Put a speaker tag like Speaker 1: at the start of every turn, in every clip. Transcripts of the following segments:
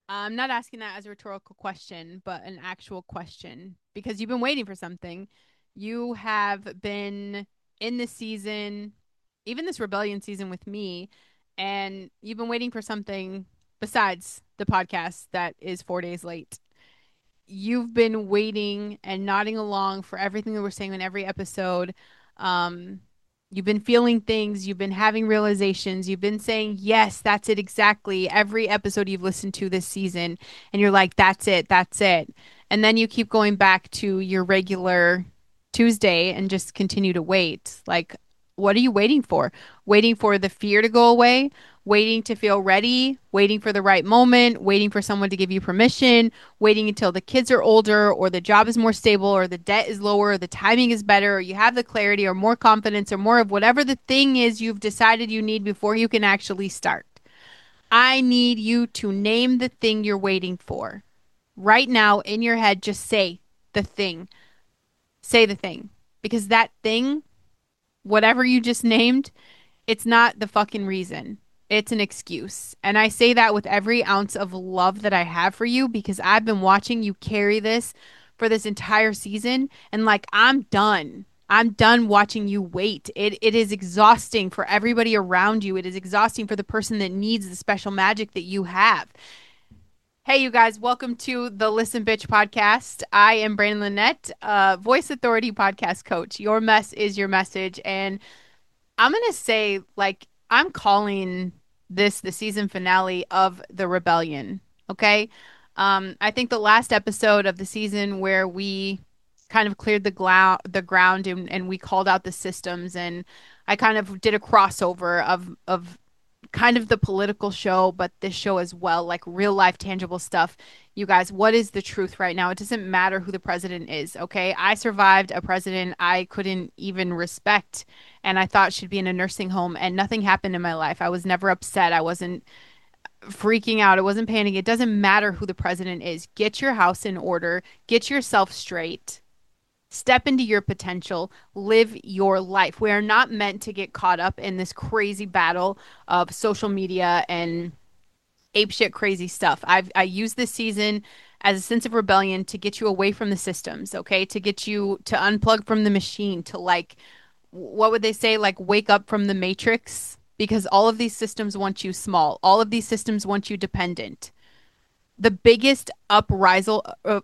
Speaker 1: I'm not asking that as a rhetorical question, but an actual question because you've been waiting for something. You have been in this season, even this rebellion season with me, and you've been waiting for something besides the podcast that is 4 days late. You've been waiting and nodding along for everything that we're saying in every episode. Um, you've been feeling things, you've been having realizations, you've been saying, yes, that's it exactly. Every episode you've listened to this season, and you're like, that's it, that's it. And then you keep going back to your regular Tuesday and just continue to wait. Like, what are you waiting for? Waiting for the fear to go away? Waiting to feel ready, waiting for the right moment, waiting for someone to give you permission, waiting until the kids are older or the job is more stable or the debt is lower or the timing is better or you have the clarity or more confidence or more of whatever the thing is you've decided you need before you can actually start. I need you to name the thing you're waiting for. Right now in your head, just say the thing. Say the thing. Because that thing, whatever you just named, it's not the fucking reason. It's an excuse. And I say that with every ounce of love that I have for you because I've been watching you carry this for this entire season. And like, I'm done. I'm done watching you wait. It is exhausting for everybody around you. It is exhausting for the person that needs the special magic that you have. Hey, you guys, welcome to the Listen Bitch podcast. I am Brandon Lynette, voice authority podcast coach. Your mess is your message. And I'm gonna say, like, I'm calling this the season finale of the rebellion. Okay. I think the last episode of the season where we kind of cleared the ground and we called out the systems and I kind of did a crossover of kind of the political show, but this show as well, like real life tangible stuff. You guys, what is the truth right now? It doesn't matter who the president is, okay? I survived a president I couldn't even respect and I thought should be in a nursing home and nothing happened in my life. I was never upset. I wasn't freaking out. I wasn't panicking. It doesn't matter who the president is. Get your house in order. Get yourself straight. Step into your potential, live your life. We are not meant to get caught up in this crazy battle of social media and apeshit crazy stuff. I use this season as a sense of rebellion to get you away from the systems, okay? To get you to unplug from the machine, to like what would they say? Like wake up from the matrix because all of these systems want you small. All of these systems want you dependent. The biggest uprisal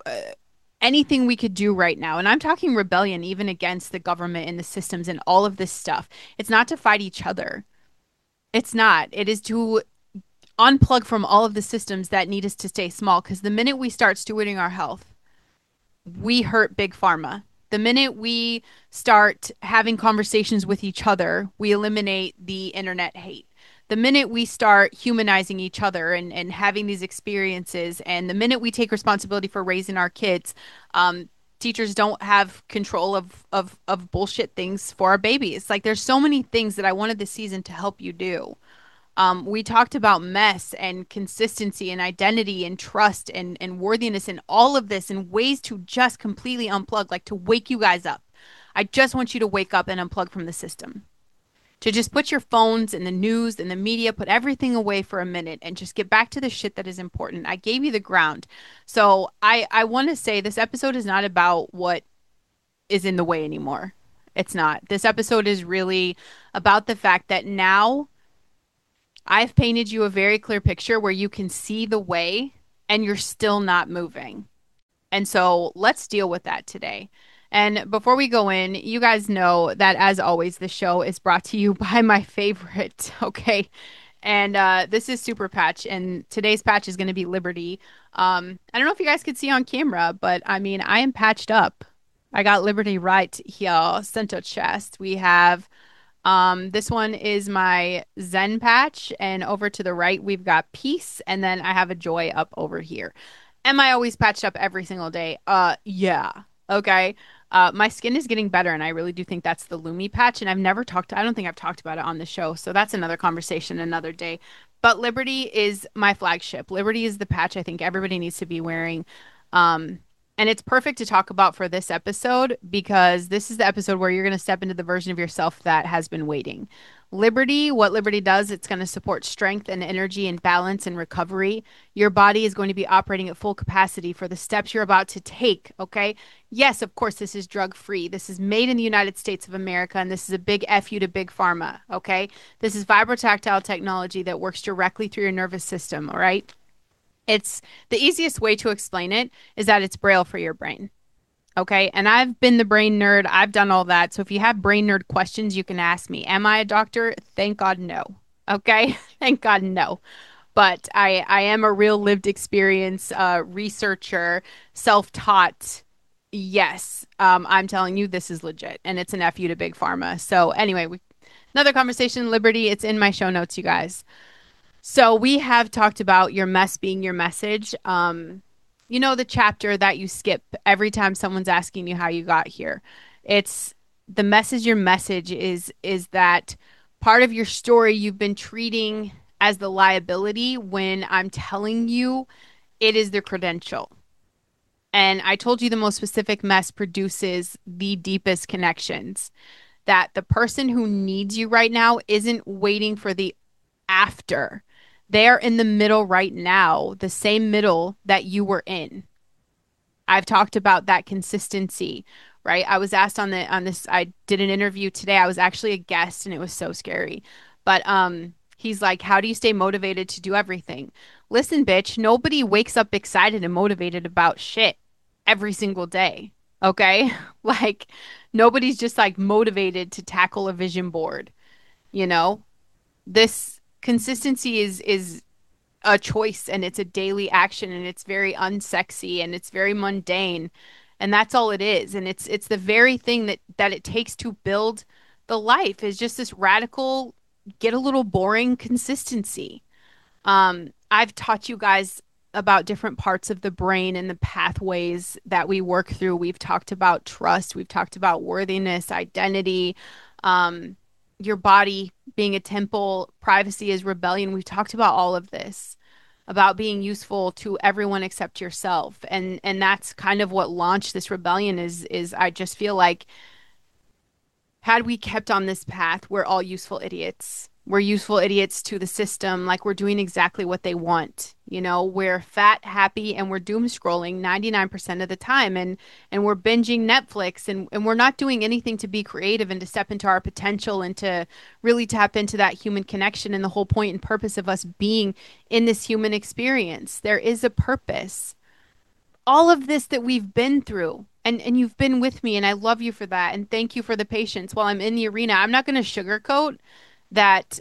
Speaker 1: anything we could do right now, and I'm talking rebellion even against the government and the systems and all of this stuff. It's not to fight each other. It's not. It is to unplug from all of the systems that need us to stay small because the minute we start stewarding our health, we hurt big pharma. The minute we start having conversations with each other, we eliminate the internet hate. The minute we start humanizing each other and having these experiences, and the minute we take responsibility for raising our kids, teachers don't have control of bullshit things for our babies. Like there's so many things that I wanted this season to help you do. We talked about mess and consistency and identity and trust and worthiness and all of this and ways to just completely unplug, like to wake you guys up. I just want you to wake up and unplug from the system. To just put your phones and the news and the media, put everything away for a minute and just get back to the shit that is important. I gave you the ground. So I want to say this episode is not about what is in the way anymore. It's not. This episode is really about the fact that now I've painted you a very clear picture where you can see the way and you're still not moving. And so let's deal with that today. And before we go in, you guys know that as always, the show is brought to you by my favorite. Okay. And this is Super Patch, and today's patch is going to be Liberty. I don't know if you guys could see on camera, but I mean, I am patched up. I got Liberty right here, center chest. We have this one is my Zen patch, and over to the right, we've got peace, and then I have a joy up over here. Am I always patched up every single day? Yeah. Okay. My skin is getting better, and I really do think that's the Lumi patch. And I don't think I've talked about it on the show. So that's another conversation another day. But Liberty is my flagship. Liberty is the patch I think everybody needs to be wearing. Um, and it's perfect to talk about for this episode because this is the episode where you're going to step into the version of yourself that has been waiting. Liberty, what Liberty does, it's going to support strength and energy and balance and recovery. Your body is going to be operating at full capacity for the steps you're about to take. Okay. Yes, of course, this is drug free. This is made in the United States of America, and this is a big F you to Big Pharma. Okay. This is vibrotactile technology that works directly through your nervous system. All right. It's the easiest way to explain it is that it's braille for your brain. Okay. And I've been the brain nerd. I've done all that. So if you have brain nerd questions, you can ask me. Am I a doctor? Thank God, no. Okay. Thank God, no. But I am a real lived experience researcher, self taught. Yes. I'm telling you, this is legit. And it's an F you to Big Pharma. So anyway, another conversation, Liberty. It's in my show notes, you guys. So we have talked about your mess being your message. You know, the chapter that you skip every time someone's asking you how you got here. It's the message, your message is that part of your story you've been treating as the liability when I'm telling you it is the credential. And I told you the most specific mess produces the deepest connections. That the person who needs you right now isn't waiting for the after. They're in the middle right now, the same middle that you were in. I've talked about that consistency, right? I was asked on this I did an interview today. I was actually a guest and it was so scary. But he's like, "How do you stay motivated to do everything?" Listen, bitch, nobody wakes up excited and motivated about shit every single day. Okay? Like nobody's just like motivated to tackle a vision board, you know? This consistency is a choice and it's a daily action and it's very unsexy and it's very mundane and that's all it is, and it's the very thing that it takes to build the life is just this radical get a little boring consistency. I've taught you guys about different parts of the brain and the pathways that we work through. We've talked about trust, we've talked about worthiness, identity, um, your body being a temple, privacy is rebellion. We've talked about all of this, about being useful to everyone except yourself. And that's kind of what launched this rebellion is I just feel like had we kept on this path, we're all useful idiots. We're useful idiots to the system. Like we're doing exactly what they want. You know, we're fat, happy, and we're doom scrolling 99% of the time. And we're binging Netflix and we're not doing anything to be creative and to step into our potential and to really tap into that human connection and the whole point and purpose of us being in this human experience. There is a purpose, all of this that we've been through, and you've been with me, and I love you for that, and thank you for the patience while I'm in the arena. I'm not going to sugarcoat that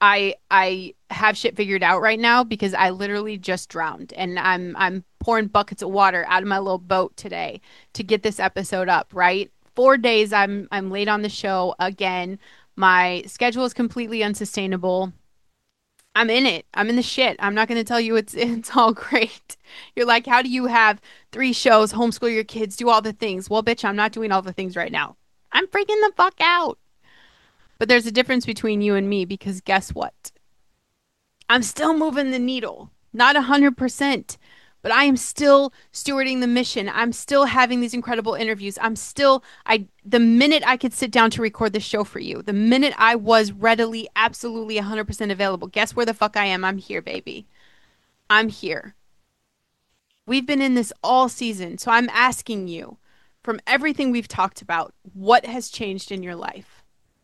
Speaker 1: I have shit figured out right now because I literally just drowned and I'm pouring buckets of water out of my little boat today to get this episode up, right? 4 days I'm late on the show again. My schedule is completely unsustainable. I'm in it. I'm in the shit. I'm not going to tell you it's all great. You're like, how do you have 3 shows, homeschool your kids, do all the things? Well, bitch, I'm not doing all the things right now. I'm freaking the fuck out. But there's a difference between you and me because guess what? I'm still moving the needle. Not 100%, but I am still stewarding the mission. I'm still having these incredible interviews. The minute I could sit down to record this show for you, the minute I was readily, absolutely 100% available, guess where the fuck I am? I'm here, baby. I'm here. We've been in this all season. So I'm asking you, from everything we've talked about, what has changed in your life?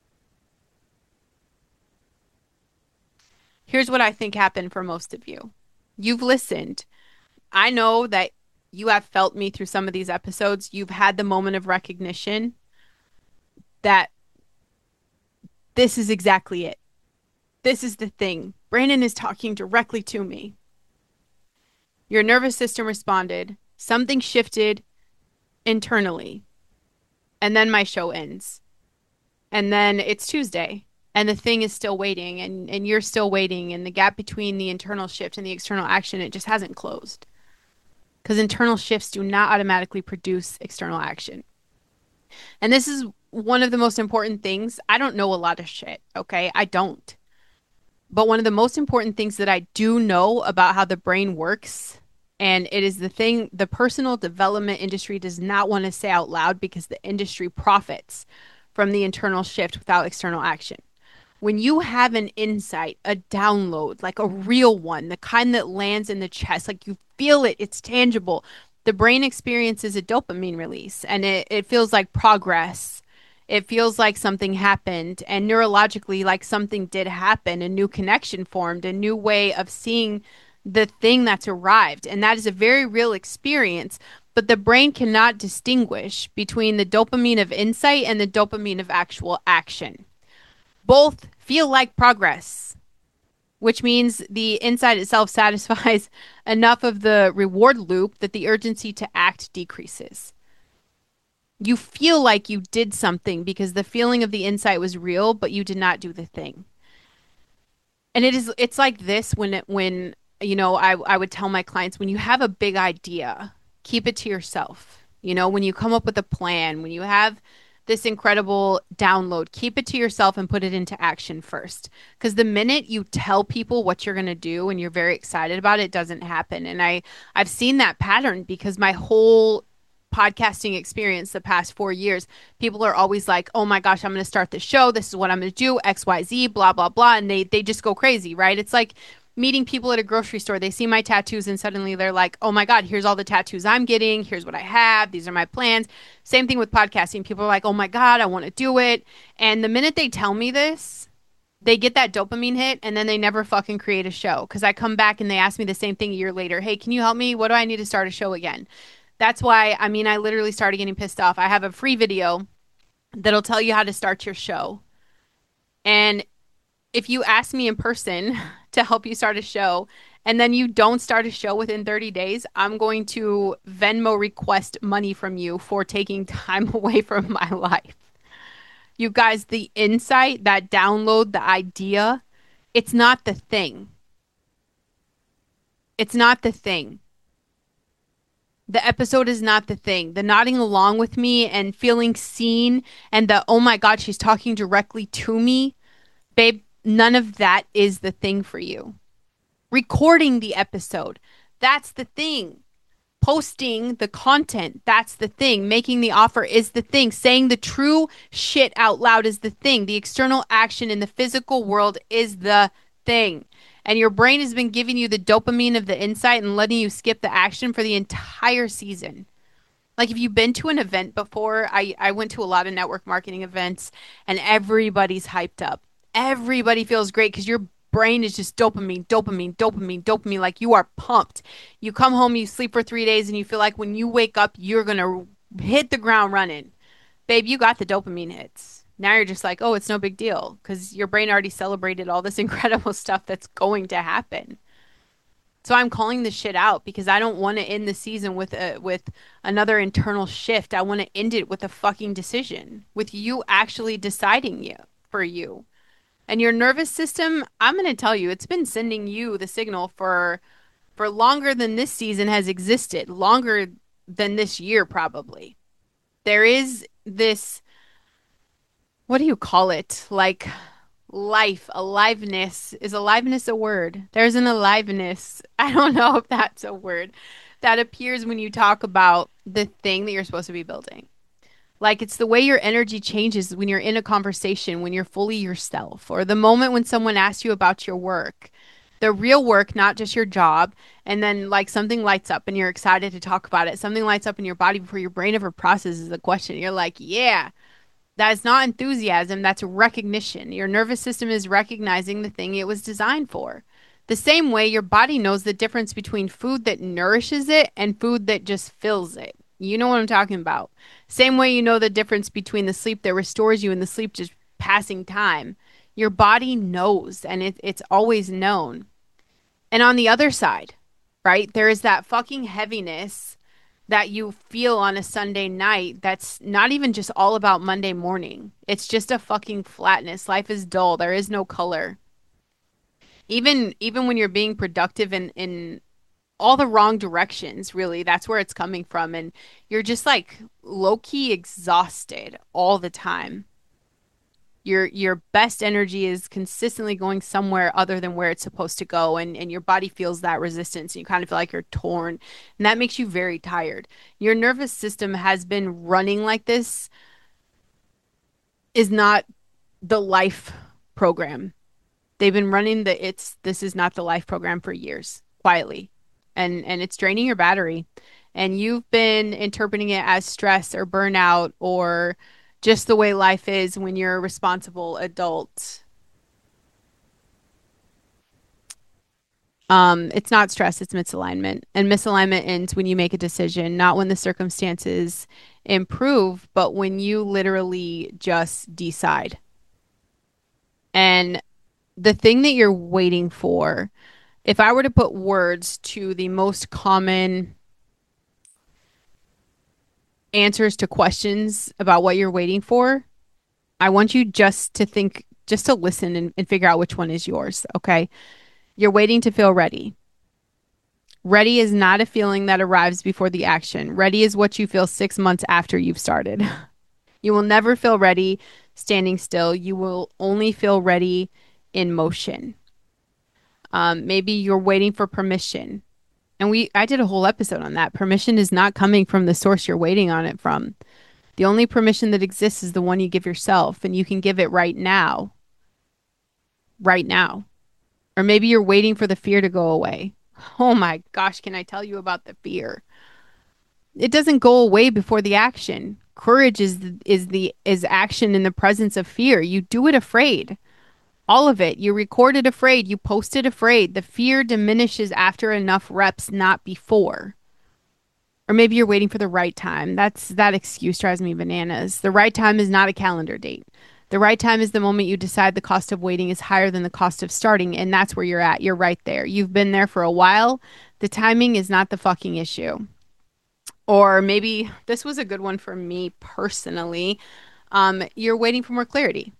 Speaker 1: Here's what I think happened for most of you. You've listened. I know that you have felt me through some of these episodes. You've had the moment of recognition that this is exactly it. This is the thing. Brandon is talking directly to me. Your nervous system responded. Something shifted internally. And then my show ends. And then it's Tuesday. And the thing is still waiting. And you're still waiting. And the gap between the internal shift and the external action, it just hasn't closed. Because internal shifts do not automatically produce external action. And this is one of the most important things. I don't know a lot of shit, okay? I don't. But one of the most important things that I do know about how the brain works, and it is the thing the personal development industry does not want to say out loud because the industry profits from the internal shift without external action. when you have an insight, a download, like a real one, the kind that lands in the chest, like you feel it, it's tangible, the brain experiences a dopamine release and it feels like progress. It feels like something happened, and neurologically, like something did happen, a new connection formed, a new way of seeing the thing that's arrived. And that is a very real experience. But the brain cannot distinguish between the dopamine of insight and the dopamine of actual action. Both feel like progress, which means the insight itself satisfies enough of the reward loop that the urgency to act decreases. You feel like you did something because the feeling of the insight was real, but you did not do the thing. And it's like this when I would tell my clients, when you have a big idea, keep it to yourself. When you come up with a plan, when you have this incredible download, keep it to yourself and put it into action first. Because the minute you tell people what you're going to do and you're very excited about it, it doesn't happen. And I've seen that pattern because my whole podcasting experience the past 4 years, people are always like, oh my gosh, I'm going to start the show. This is what I'm going to do, XYZ, blah, blah, blah. And they just go crazy, right? It's like meeting people at a grocery store. They see my tattoos and suddenly they're like, oh my God, here's all the tattoos I'm getting. Here's what I have. These are my plans. Same thing with podcasting. People are like, oh my God, I want to do it. And the minute they tell me this, they get that dopamine hit and then they never fucking create a show. Because I come back and they ask me the same thing a year later. Hey, can you help me? What do I need to start a show again? That's why, I mean, I literally started getting pissed off. I have a free video that'll tell you how to start your show. And if you ask me in person to help you start a show and then you don't start a show within 30 days, I'm going to Venmo request money from you for taking time away from my life. You guys, the insight, that download, the idea, it's not the thing. It's not the thing. The episode is not the thing. The nodding along with me and feeling seen and the, oh my God, she's talking directly to me. Babe, none of that is the thing for you. Recording the episode, that's the thing. Posting the content, that's the thing. Making the offer is the thing. Saying the true shit out loud is the thing. The external action in the physical world is the thing. And your brain has been giving you the dopamine of the insight and letting you skip the action for the entire season. Like if you've been to an event before, I went to a lot of network marketing events and everybody's hyped up. Everybody feels great because your brain is just dopamine, dopamine, dopamine, dopamine. Like you are pumped. You come home, you sleep for 3 days, and you feel like when you wake up, you're going to hit the ground running. Babe, you got the dopamine hits. Now you're just like, oh, it's no big deal because your brain already celebrated all this incredible stuff that's going to happen. So I'm calling this shit out because I don't want to end the season with another internal shift. I want to end it with a fucking decision, with you actually deciding you for you. And your nervous system, I'm going to tell you, it's been sending you the signal for longer than this season has existed, longer than this year probably. There is this, what do you call it? Like life, aliveness. Is aliveness a word? There's an aliveness. I don't know if that's a word that appears when you talk about the thing that you're supposed to be building. Like it's the way your energy changes when you're in a conversation, when you're fully yourself, or the moment when someone asks you about your work, the real work, not just your job. And then like something lights up and you're excited to talk about it. Something lights up in your body before your brain ever processes the question. You're like, yeah, that is not enthusiasm. That's recognition. Your nervous system is recognizing the thing it was designed for. The same way your body knows the difference between food that nourishes it and food that just fills it. You know what I'm talking about. Same way you know the difference between the sleep that restores you and the sleep just passing time. Your body knows, and it's always known. And on the other side, right, there is that fucking heaviness that you feel on a Sunday night that's not even just all about Monday morning. It's just a fucking flatness. Life is dull. There is no color. Even when you're being productive in all the wrong directions, really, that's where it's coming from. And you're just like low-key exhausted all the time. Your best energy is consistently going somewhere other than where it's supposed to go, and your body feels that resistance and you kind of feel like you're torn, and that makes you very tired. Your nervous system has been running like this is not the life program. They've been running the it's this is not the life program for years, quietly. And it's draining your battery. And you've been interpreting it as stress or burnout or just the way life is when you're a responsible adult. It's not stress, it's misalignment. And misalignment ends when you make a decision, not when the circumstances improve, but when you literally just decide. And the thing that you're waiting for, if I were to put words to the most common answers to questions about what you're waiting for, I want you just to think, just to listen and figure out which one is yours. Okay. You're waiting to feel ready. Ready is not a feeling that arrives before the action. Ready is what you feel 6 months after you've started. You will never feel ready standing still. You will only feel ready in motion. Maybe you're waiting for permission. And I did a whole episode on that. Permission is not coming from the source you're waiting on it from. The only permission that exists is the one you give yourself, and you can give it right now. Right now. Or maybe you're waiting for the fear to go away. Oh my gosh, can I tell you about the fear? It doesn't go away before the action. Courage is action in the presence of fear. You do it afraid. All of it. You record it afraid. You post it afraid. The fear diminishes after enough reps, not before. Or maybe you're waiting for the right time. That excuse drives me bananas. The right time is not a calendar date. The right time is the moment you decide the cost of waiting is higher than the cost of starting, and that's where you're at. You're right there. You've been there for a while. The timing is not the fucking issue. Or maybe this was a good one for me personally. You're waiting for more clarity.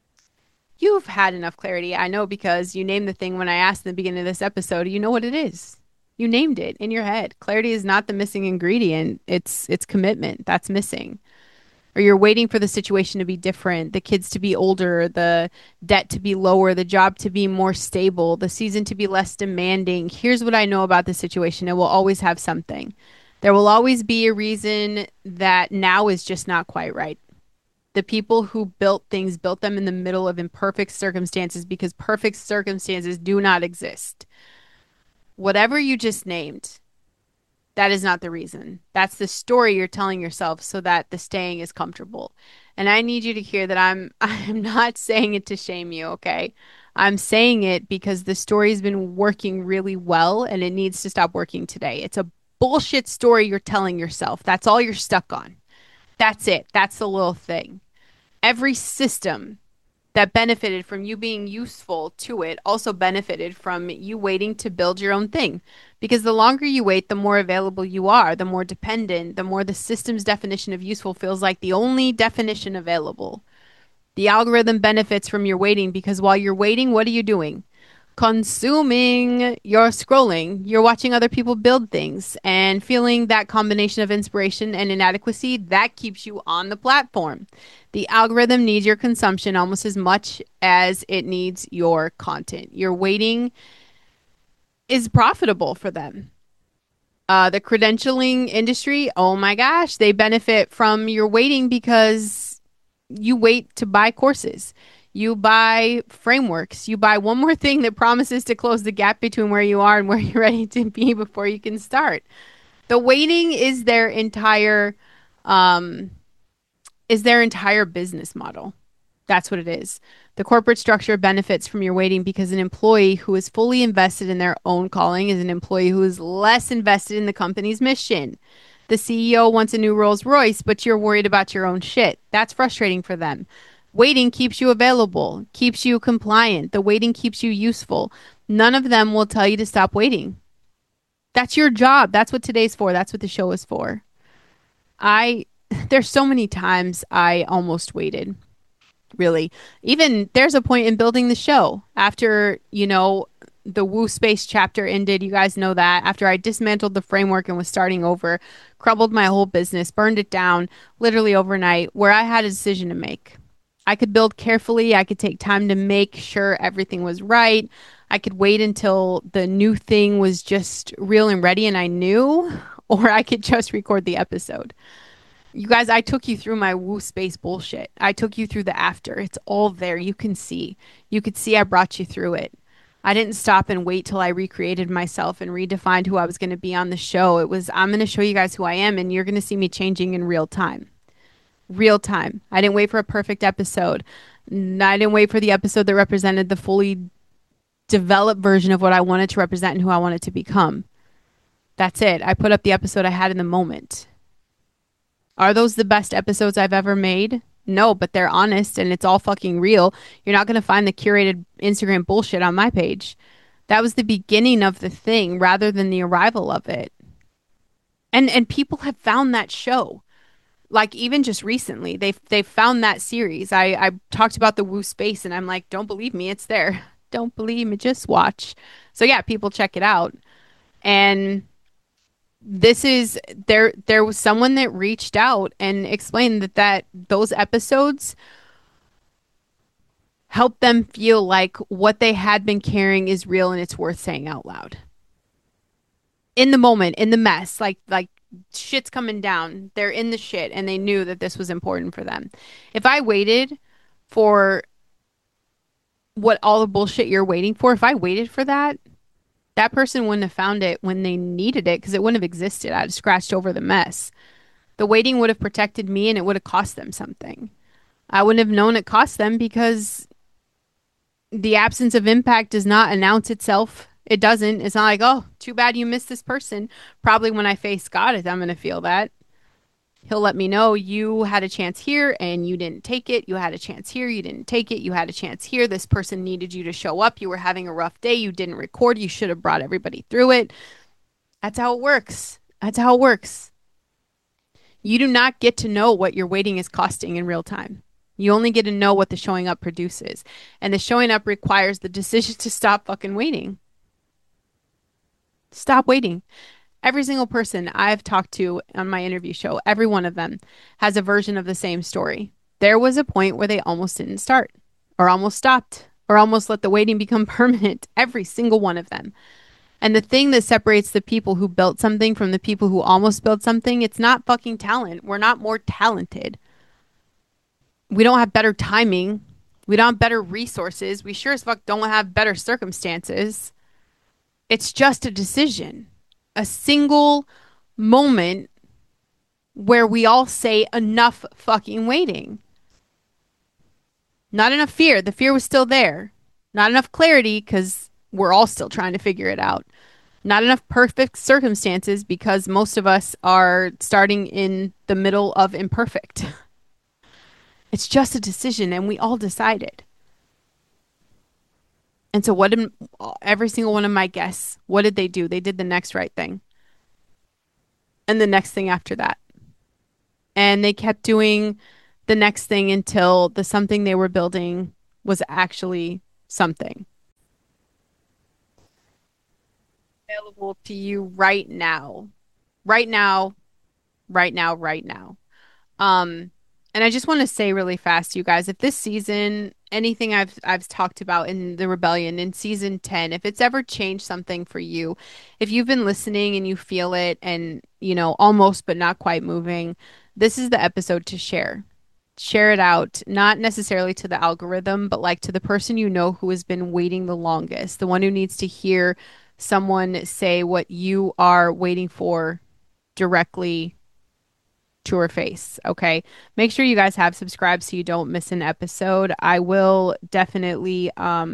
Speaker 1: You've had enough clarity. I know because you named the thing when I asked in the beginning of this episode. You know what it is. You named it in your head. Clarity is not the missing ingredient. It's commitment that's missing. Or you're waiting for the situation to be different, the kids to be older, the debt to be lower, the job to be more stable, the season to be less demanding. Here's what I know about the situation. It will always have something. There will always be a reason that now is just not quite right. The people who built things built them in the middle of imperfect circumstances because perfect circumstances do not exist. Whatever you just named, that is not the reason. That's the story you're telling yourself so that the staying is comfortable. And I need you to hear that I'm not saying it to shame you, okay? I'm saying it because the story's been working really well and it needs to stop working today. It's a bullshit story you're telling yourself. That's all you're stuck on. That's it. That's the little thing. Every system that benefited from you being useful to it also benefited from you waiting to build your own thing. Because the longer you wait, the more available you are, the more dependent, the more the system's definition of useful feels like the only definition available. The algorithm benefits from your waiting because while you're waiting, what are you doing? Consuming. You're scrolling. You're watching other people build things and feeling that combination of inspiration and inadequacy that keeps you on the platform. The algorithm needs your consumption almost as much as it needs your content. Your waiting is profitable for them. The credentialing industry, oh my gosh, they benefit from your waiting because you wait to buy courses. You buy frameworks. You buy one more thing that promises to close the gap between where you are and where you're ready to be before you can start. The waiting um, is their entire business model. That's what it is. The corporate structure benefits from your waiting because an employee who is fully invested in their own calling is an employee who is less invested in the company's mission. The CEO wants a new Rolls Royce, but you're worried about your own shit. That's frustrating for them. Waiting keeps you available, keeps you compliant. The waiting keeps you useful. None of them will tell you to stop waiting. That's your job. That's what today's for. That's what the show is for. There's so many times I almost waited. Really. Even there's a point in building the show after, the Woo Space chapter ended. You guys know that. After I dismantled the framework and was starting over, crumbled my whole business, burned it down literally overnight, where I had a decision to make. I could build carefully. I could take time to make sure everything was right. I could wait until the new thing was just real and ready and I knew, or I could just record the episode. You guys, I took you through my woo space bullshit. I took you through the after. It's all there. You can see. You could see I brought you through it. I didn't stop and wait till I recreated myself and redefined who I was going to be on the show. It was, I'm going to show you guys who I am, and you're going to see me changing in real time. Real time. I didn't wait for a perfect episode. I didn't wait for the episode that represented the fully developed version of what I wanted to represent and who I wanted to become. That's it. I put up the episode I had in the moment. Are those the best episodes I've ever made? No, but they're honest and it's all fucking real. You're not going to find the curated Instagram bullshit on my page. That was the beginning of the thing rather than the arrival of it. And people have found that show. Like even just recently, they've found that series. I talked about the Woo Space and I'm like, don't believe me, it's there. Don't believe me, just watch. So yeah, people check it out. And this is there was someone that reached out and explained that those episodes helped them feel like what they had been carrying is real and it's worth saying out loud in the moment, in the mess, like shit's coming down, they're in the shit and they knew that this was important for them. If I waited for what all the bullshit you're waiting for, if I waited for that, that person wouldn't have found it when they needed it because it wouldn't have existed. I'd have scratched over the mess. The waiting would have protected me and it would have cost them something. I wouldn't have known it cost them because the absence of impact does not announce itself. It doesn't. It's not like, oh, too bad you missed this person. Probably when I face God, I'm going to feel that. He'll let me know you had a chance here and you didn't take it. You had a chance here. You didn't take it. You had a chance here. This person needed you to show up. You were having a rough day. You didn't record. You should have brought everybody through it. That's how it works. That's how it works. You do not get to know what your waiting is costing in real time. You only get to know what the showing up produces. And the showing up requires the decision to stop fucking waiting. Stop waiting. Every single person I've talked to on my interview show, every one of them has a version of the same story. There was a point where they almost didn't start, or almost stopped, or almost let the waiting become permanent. Every single one of them. And the thing that separates the people who built something from the people who almost built something, it's not fucking talent. We're not more talented. We don't have better timing. We don't have better resources. We sure as fuck don't have better circumstances. It's just a decision. A single moment where we all say enough fucking waiting. Not enough fear. The fear was still there. Not enough clarity because we're all still trying to figure it out. Not enough perfect circumstances because most of us are starting in the middle of imperfect. It's just a decision and we all decided. And so what did every single one of my guests, what did they do? They did the next right thing. And the next thing after that. And they kept doing the next thing until the something they were building was actually something available to you right now. Right now, right now, right now. Um, and I just want to say really fast, you guys, if this season, anything I've talked about in the Rebellion in season 10, if it's ever changed something for you, if you've been listening and you feel it and, you know, almost but not quite moving, this is the episode to share. Share it out, not necessarily to the algorithm, but like to the person you know who has been waiting the longest, the one who needs to hear someone say what you are waiting for directly to her face. Okay. Make sure you guys have subscribed so you don't miss an episode. I will definitely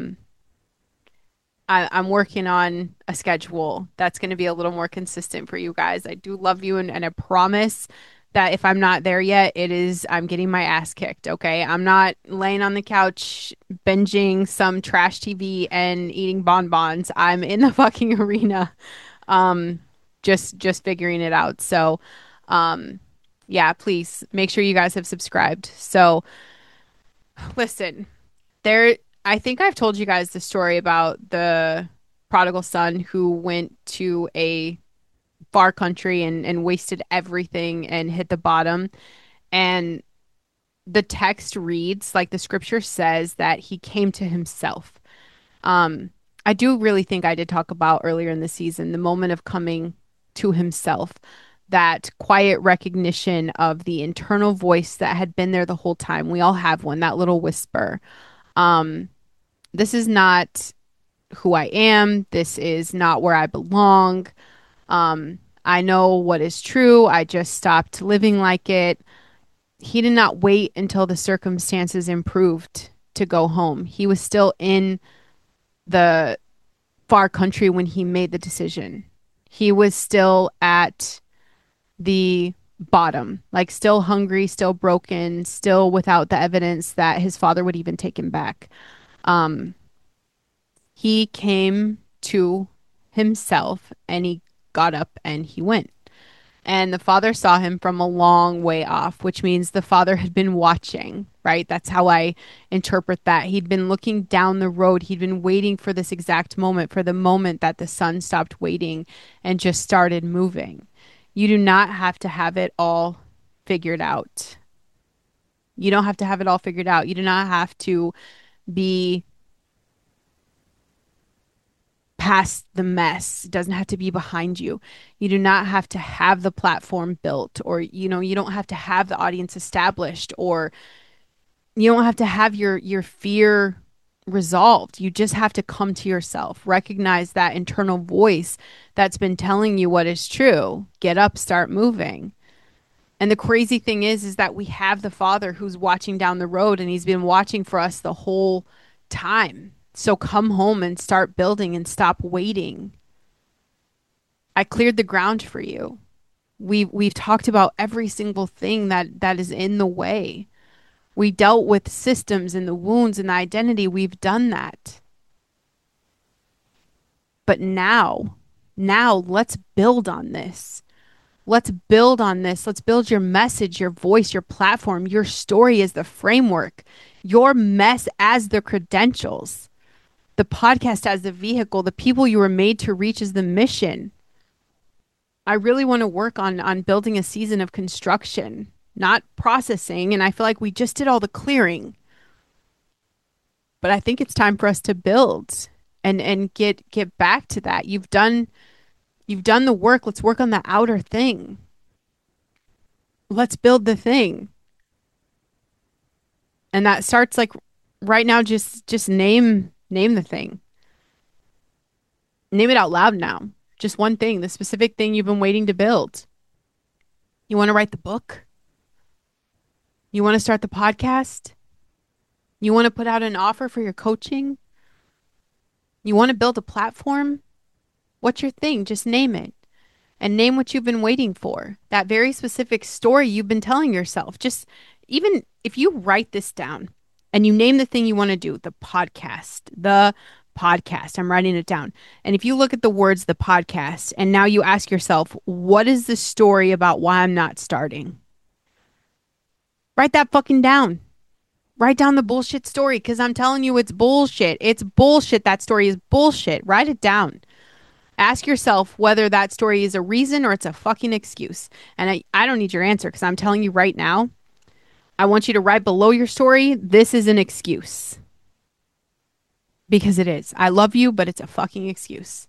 Speaker 1: I'm working on a schedule that's going to be a little more consistent for you guys. I do love you and I promise that if I'm not there yet, I'm getting my ass kicked, okay? I'm not laying on the couch binging some trash TV and eating bonbons. I'm in the fucking arena. Um just figuring it out. So, um yeah, please make sure you guys have subscribed. So, listen, there, I think I've told you guys the story about the prodigal son who went to a far country and wasted everything and hit the bottom. And the text reads, like the scripture says, that he came to himself. Um, I do really think I did talk about earlier in the season the moment of coming to himself. that quiet recognition of the internal voice that had been there the whole time. We all have one, that little whisper. Um, this is not who I am. This is not where I belong. I know what is true. I just stopped living like it. He did not wait until the circumstances improved to go home. He was still in the far country when he made the decision. He was still at the bottom, like still hungry, still broken, still without the evidence that his father would even take him back. Um, he came to himself and he got up and he went. And the father saw him from a long way off, which means the father had been watching, right? That's how I interpret that. He'd been looking down the road. He'd been waiting for this exact moment, for the moment that the son stopped waiting and just started moving. You do not have to have it all figured out. You don't have to have it all figured out. You do not have to be past the mess. It doesn't have to be behind you. You do not have to have the platform built, or you don't have to have the audience established, or you don't have to have your fear resolved. You just have to come to yourself, recognize that internal voice that's been telling you what is true. Get up, start moving. And the crazy thing is that we have the father who's watching down the road, and he's been watching for us the whole time. So come home and start building and stop waiting. I cleared the ground for you. We've talked about every single thing that is in the way. We dealt with systems and the wounds and the identity. We've done that. But now let's build on this. Let's build on this. Let's build your message, your voice, your platform, your story as the framework, your mess as the credentials, the podcast as the vehicle, the people you were made to reach as the mission. I really want to work on building a season of construction, not processing. And I feel like we just did all the clearing. But I think it's time for us to build and get back to that. You've done the work. Let's work on the outer thing. Let's build the thing. And that starts like right now, just name the thing. Name it out loud now. Just one thing, the specific thing you've been waiting to build. You want to write the book? You want to start the podcast? You want to put out an offer for your coaching? You want to build a platform? What's your thing? Just name it. And name what you've been waiting for. That very specific story you've been telling yourself. Just even if you write this down and you name the thing you want to do, the podcast. I'm writing it down. And if you look at the words, the podcast, and now you ask yourself, what is the story about why I'm not starting? Write that fucking down. Write down the bullshit story, because I'm telling you, it's bullshit. It's bullshit. That story is bullshit. Write it down. Ask yourself whether that story is a reason or it's a fucking excuse. And I don't need your answer, because I'm telling you right now, I want you to write below your story, this is an excuse. Because it is. I love you, but it's a fucking excuse.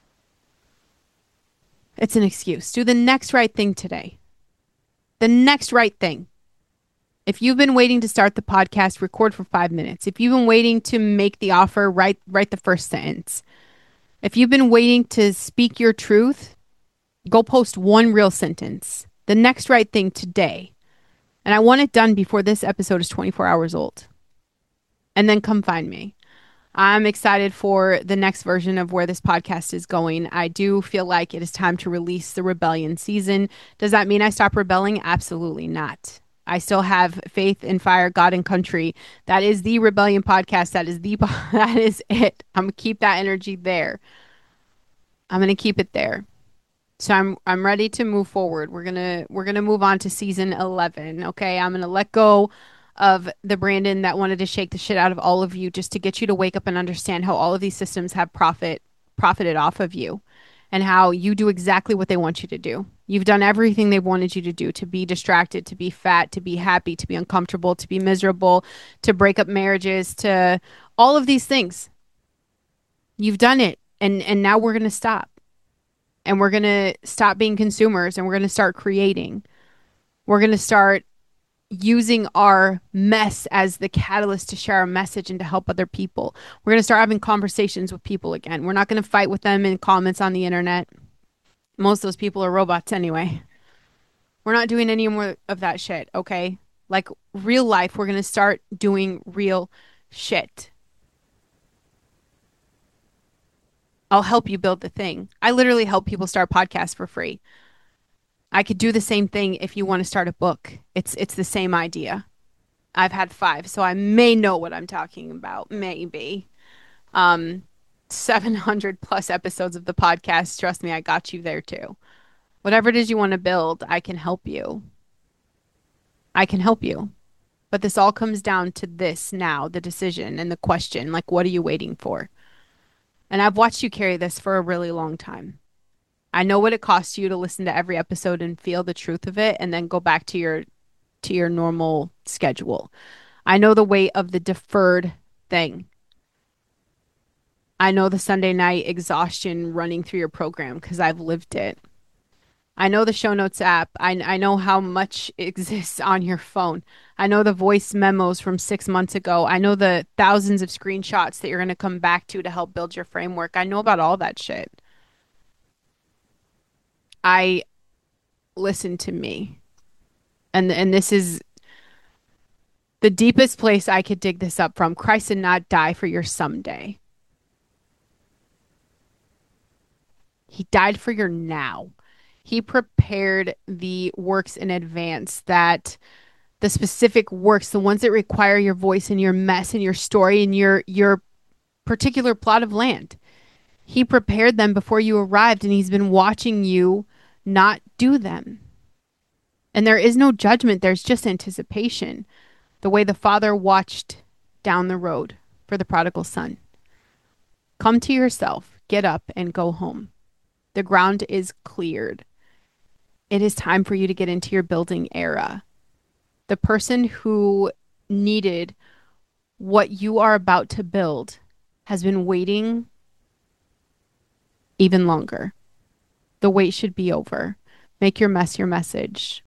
Speaker 1: It's an excuse. Do the next right thing today. The next right thing. If you've been waiting to start the podcast, record for 5 minutes. If you've been waiting to make the offer, write the first sentence. If you've been waiting to speak your truth, go post one real sentence. The next right thing today. And I want it done before this episode is 24 hours old. And then come find me. I'm excited for the next version of where this podcast is going. I do feel like it is time to release the rebellion season. Does that mean I stop rebelling? Absolutely not. I still have faith in fire, God, and country. That is the Rebellion podcast. That is it. I'm gonna keep that energy there. I'm gonna keep it there. So I'm ready to move forward. We're gonna move on to season 11. Okay, I'm gonna let go of the Brandon that wanted to shake the shit out of all of you just to get you to wake up and understand how all of these systems have profited off of you, and how you do exactly what they want you to do. You've done everything they wanted you to do, to be distracted, to be fat, to be happy, to be uncomfortable, to be miserable, to break up marriages, to all of these things. You've done it. And now we're going to stop. and we're going to stop being consumers and we're going to start creating. We're going to start using our mess as the catalyst to share our message and to help other people. We're going to start having conversations with people again. We're not going to fight with them in comments on the internet. Most of those people are robots anyway. We're not doing any more of that shit, okay? Like real life, we're going to start doing real shit. I'll help you build the thing. I literally help people start podcasts for free. I could do the same thing if you want to start a book. It's the same idea. I've had 5, so I may know what I'm talking about. Maybe. Um, 700 plus episodes of the podcast. Trust me, I got you there too. Whatever it is you want to build, I can help you. I can help you. But this all comes down to this now, the decision and the question, like, what are you waiting for? And I've watched you carry this for a really long time. I know what it costs you to listen to every episode and feel the truth of it and then go back to your normal schedule. I know the weight of the deferred thing. I know the Sunday night exhaustion running through your program because I've lived it. I know the show notes app. I know how much exists on your phone. I know the voice memos from 6 months ago. I know the thousands of screenshots that you're going to come back to help build your framework. I know about all that shit. I listen to me. And this is the deepest place I could dig this up from. Christ did not die for your someday. He died for your now. He prepared the works in advance, that the specific works, the ones that require your voice and your mess and your story and your particular plot of land. He prepared them before you arrived, and he's been watching you not do them. And there is no judgment, there's just anticipation. The way the father watched down the road for the prodigal son. Come to yourself, get up, and go home. The ground is cleared. It is time for you to get into your building era. The person who needed what you are about to build has been waiting even longer. The wait should be over. Make your mess your message.